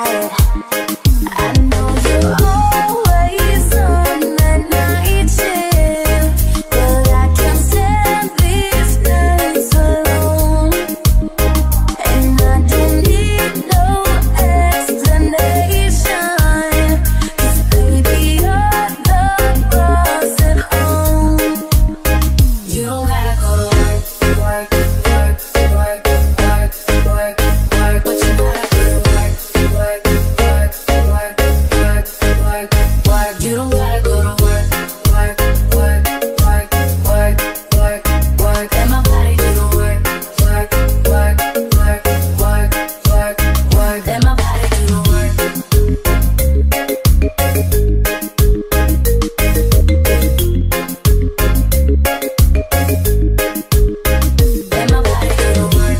fired. I know you're always on that night shift, but I can't stand these nights alone. And I don't need no explanation, 'cause baby you're the boss at home. You don't gotta go to work, work, work, work, work, work, work, but you gotta go to work, work, work, work, work, work, work. You don't gotta go to work, work, work, work, work, work, work. Let my body do the work, work, work, work, work, work, work. Let my body do the work. Let my body do the work.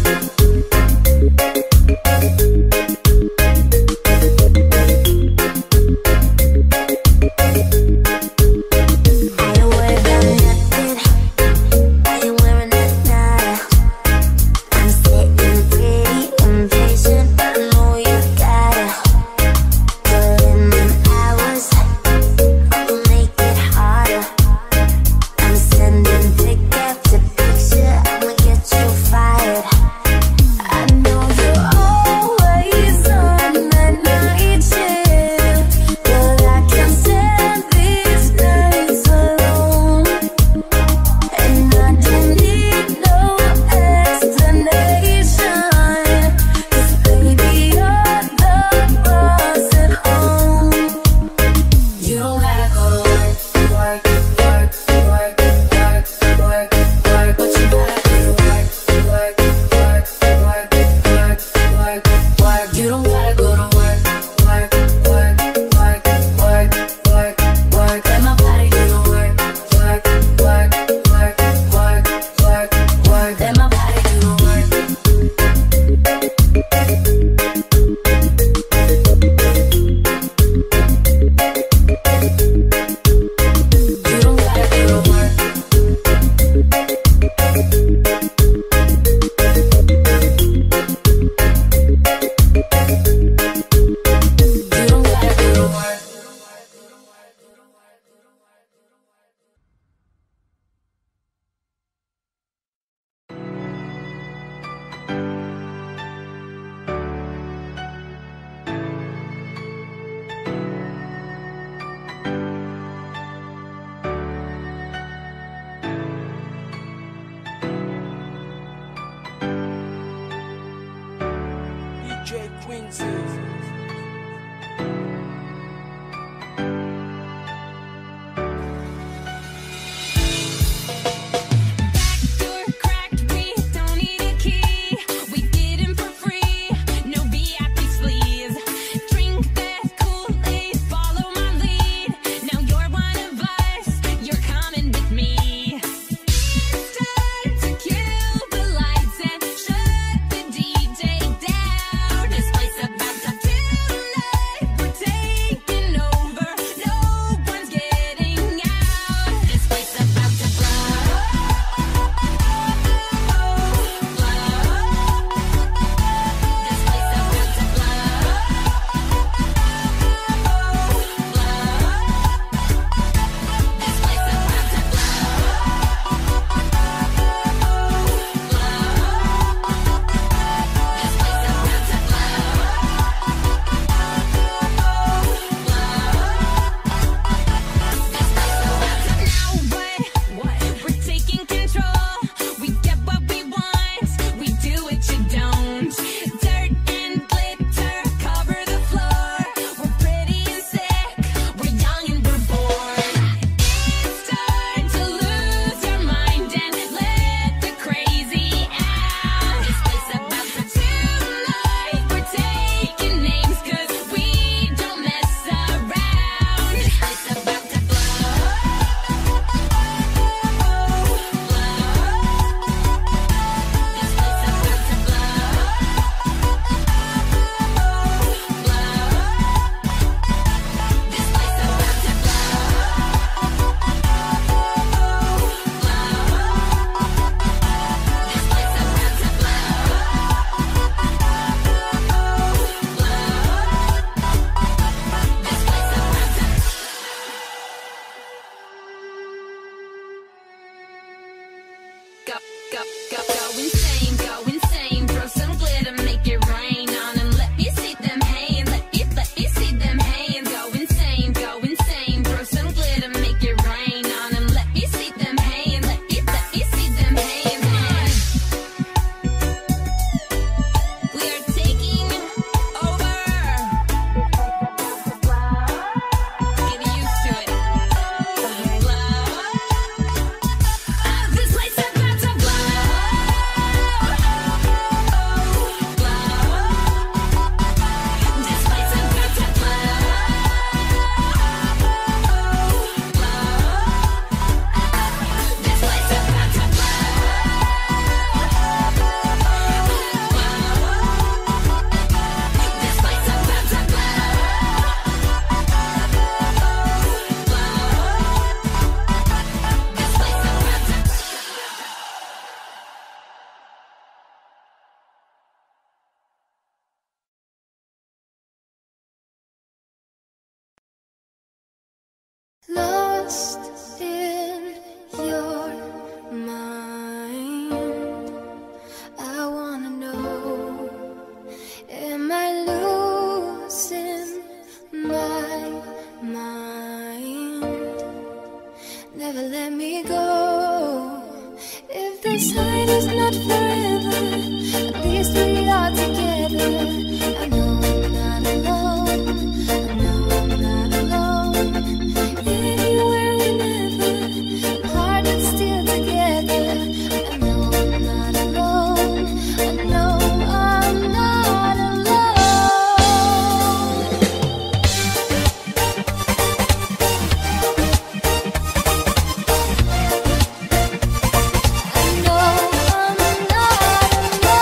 I ain't worried about nothing. I ain't wearing that nada. I'm sitting pretty impatient, but I know you gotta put in them hours. I'ma make it harder. I'm sending pic after picture. I'ma get you fired. I know you're always on that night shift, but I can't stand these nights alone. And I don't need no explanation, 'cause baby you're the boss at home. You don't gotta go to work, work, work, work, work, work, work, but you gotta go to work, work, work, work, work, work, work. You don't gotta go to work, work, work, work, work, work, work. Let my body do the work, work, work, work, work, work, work. Let my body do the work. You don't gotta go to work. You don't gotta go to work. DJ Quincy. Door cracked, we don't need a key. We get in for free, no VIP sleaze. Drink that Kool-Aid, follow my lead. Now you're one of us, you're coming with me. It's time to kill the lights and shut the DJ down. This place about to not forever. At least we are together. I know I'm not alone. I know I'm not alone. Anywhere, whenever, heart is still together. I know I'm not alone. I know I'm not alone. I know I'm not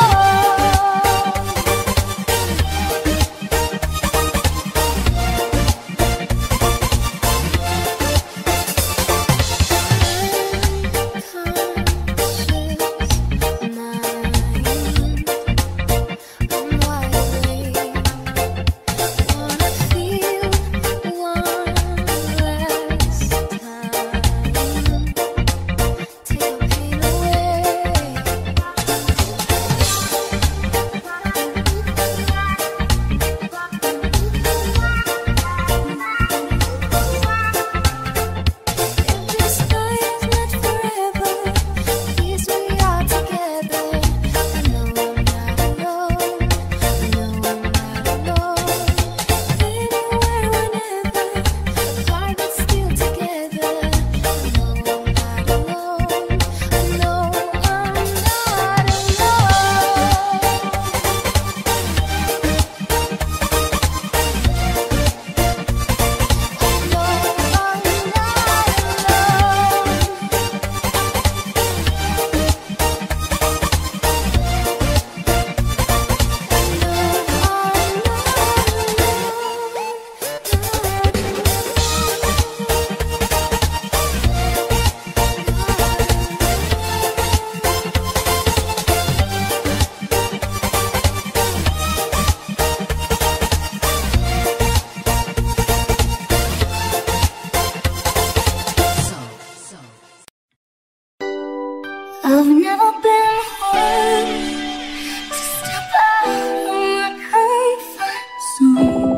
I've never been one to step out on my comfort zone.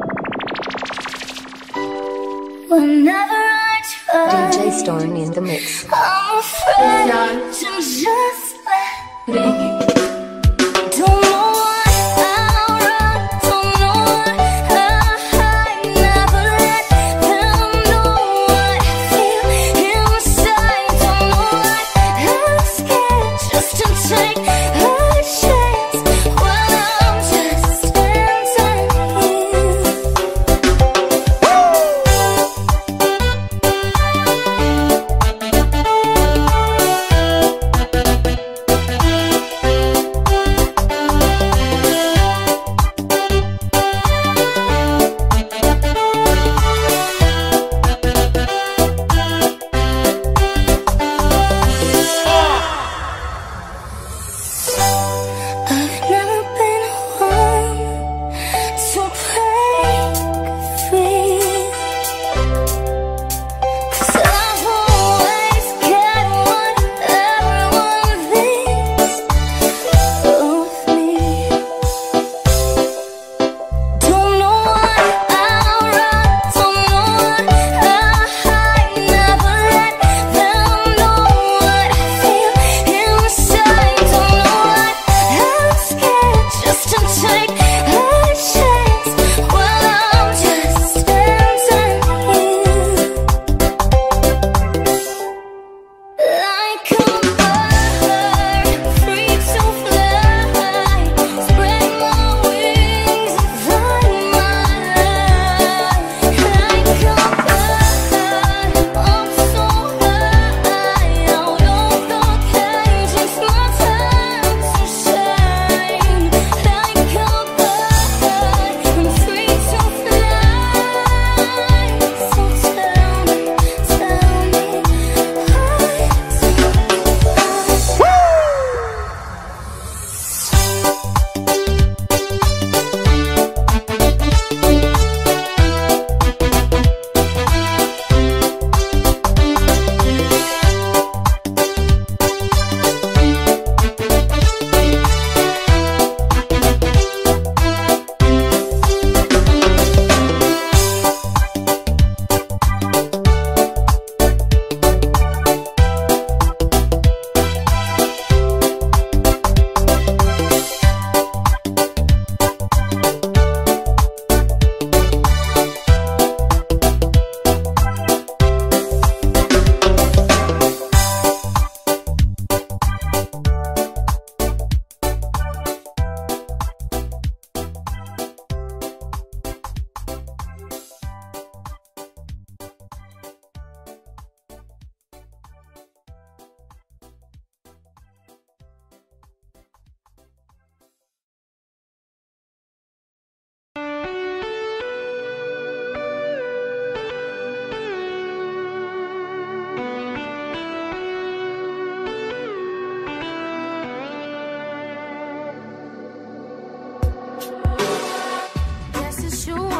Whenever I try, DJ Storm in the mix. I'm afraid to just let it. Don't know what I'll run, don't know what I'll hide. Never let them know what I feel inside. Don't know what I'm scared just to take a chance when I'm just standing here.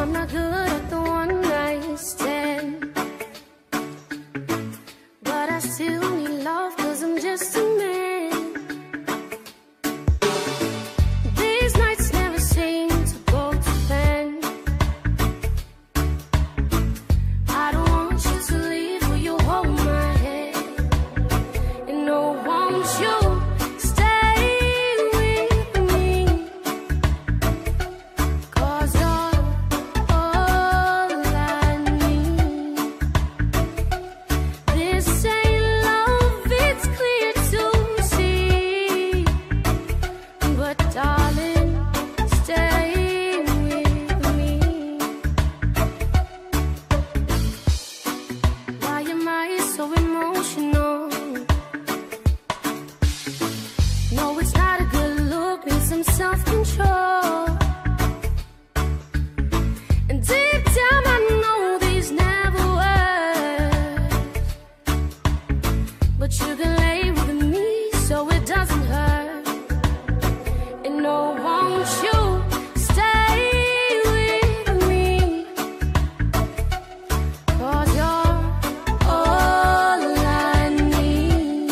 I'm not good at the one night stand, but I still need love 'cause I'm just a man. These nights never seem to go to plan. I don't want you to leave, will you hold my hand? And no, won't you stay with me? 'Cause you're all I need. This ain't love, it's clear to see. But darling, stay with me. Why am I so emotional? No, it's not a good look, need some self-control. And deep down I know these never work, but you can lay with me so it doesn't hurt. And no, won't you stay with me? 'Cause you're all I need.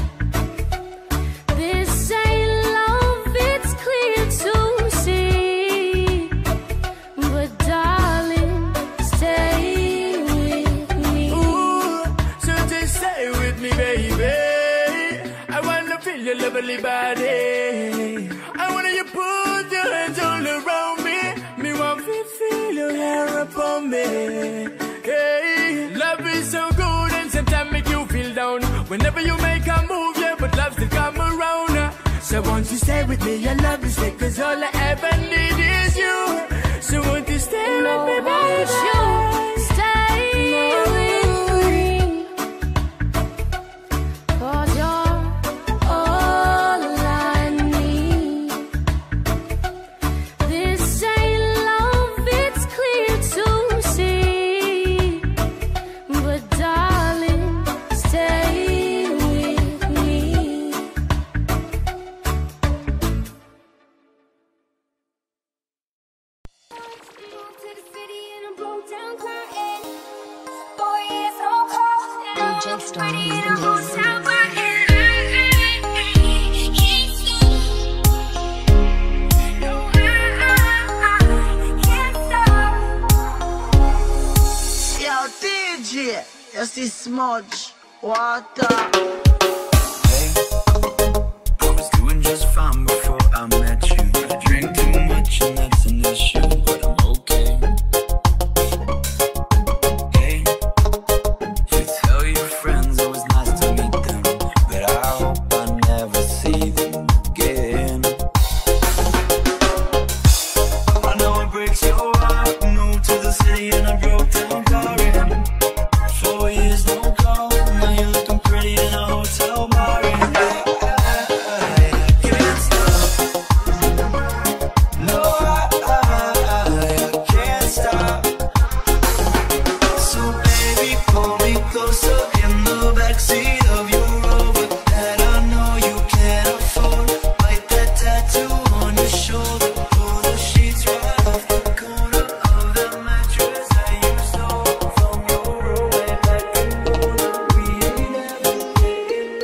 This ain't love, it's clear to see. But darling, stay with me. Ooh, so just stay with me, baby. I wanna feel your lovely body. I wanna you put your hands all around me. Me want to feel your hair upon me. Hey, love is so good and sometimes make you feel down. Whenever you make a move, yeah, but love still come around. So won't you stay with me? Your love is sweet, 'cause all I ever need is you. So won't you stay with me, No, won't you baby? stay with me? 'Cause you're all I need. This ain't love, it's clear to see. But darling, stay with me. Moved to the city in a broke down car and 4 years no call. DJ Storm in the mix. Yo, DJ, you see smudge, water. Hey, I was doing just fine before I met you. I drink too much and that's an issue, but I'm okay. Hey, you tell your friends it was nice to meet them, but I hope I never see them again. I know it breaks your heart. Moved to the city and I broke down car in 4 years no call. Now you're looking pretty in a hotel bar. And I can't stop. No, I can't stop. So baby, pull me closer in the backseat of your Rover that I know you can't afford. Bite that tattoo on your shoulder. Pull the sheets right off the corner of the mattress that you stole from your roommate back in Boulder. We ain't never getting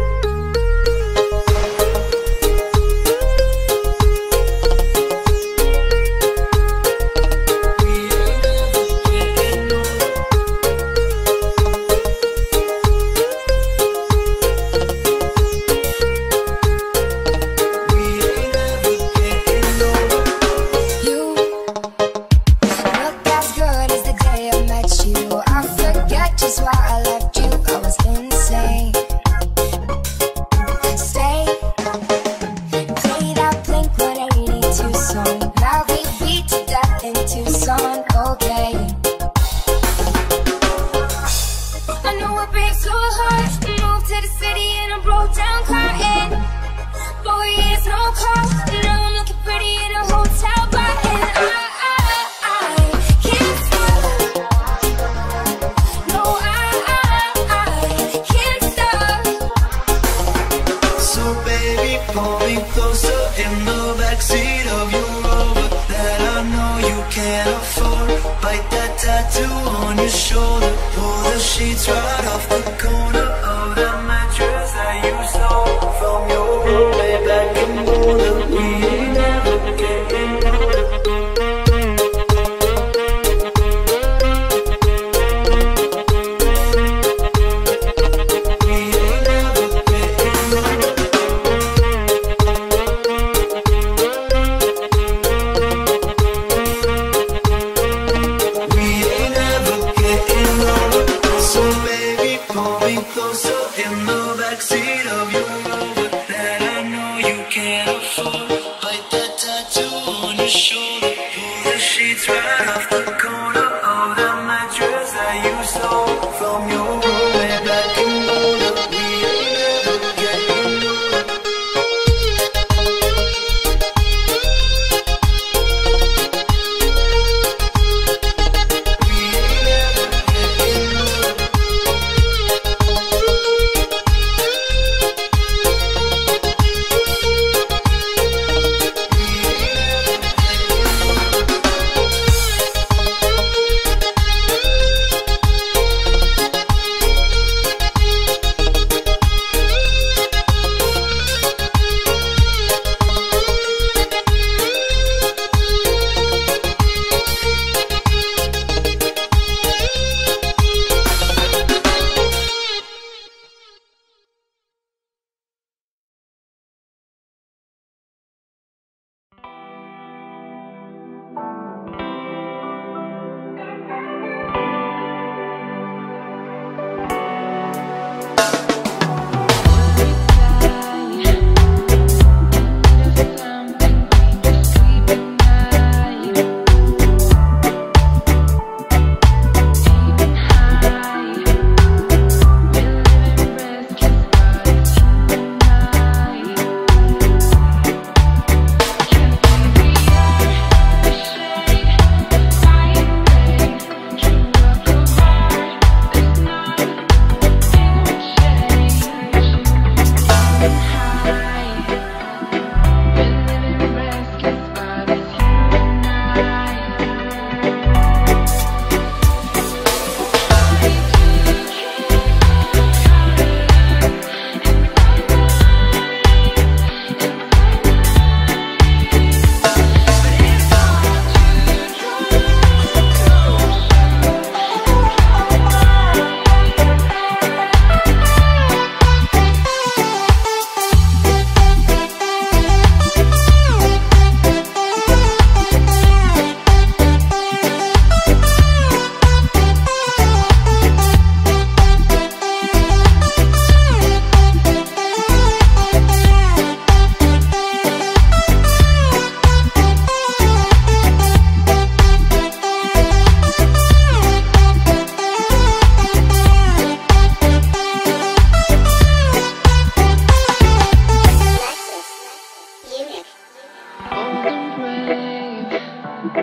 You look as good as the day I met you. I forget just why I left you. I was insane. Stay, play that Blink-182 song. Now we beat to death in Tucson. Okay. I know it breaks your heart. Moved to the city in a broke down car and 4 years no call. Now I'm looking pretty in a hotel bar and I can't stop. No, I can't stop. So baby, pull me closer in the backseat of your Rover that I know you can't afford. your shoulder, pull the sheets right off the corner of the mattress that you stole from your roommate back in Boulder. We ain't never getting older. We ain't never getting older. We ain't never getting older. So baby, pull me closer in the backseat of your Rover that I know you can't afford. Bite that tattoo on your shoulder, pull the sheets right off the corner of the mattress that you stole from your roommate back in Boulder. We ain't never getting older. We ain't never getting older.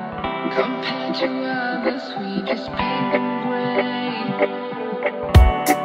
Compared to others, we just paint them gray.